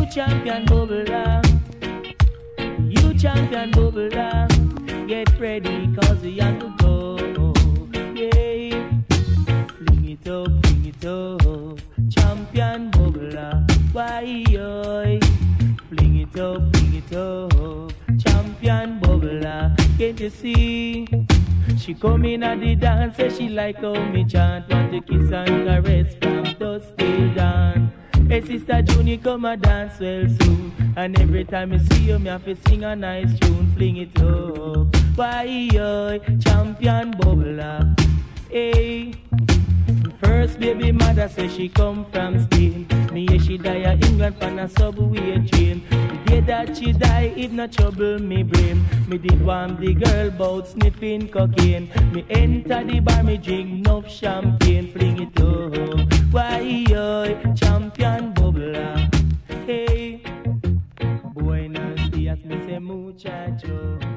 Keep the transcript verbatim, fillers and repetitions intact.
champion bubbler, you champion bubbler. Get ready, cause we have to go. Yeah, fling it up, fling it up, champion bubbler. Why, yo? Fling it up, fling it up, champion bubbler. Can't you see? She come in at the dance, say she like how me chant. Want to kiss and caress from dusk till dawn. Hey sister Junie, come a dance well soon. And every time I see you, me have to sing a nice tune. Fling it up, why yo, champion bubbler. Hey, first baby mother say she come from Spain. Me yeah, she die a England from a subway train. The day that she die, it not trouble me brain. Me did want the girl bout sniffing cocaine. Me enter the bar, me drink enough champagne. Fling it up, why yo, champion bubbler. Hey, buenos dias, me say muchacho.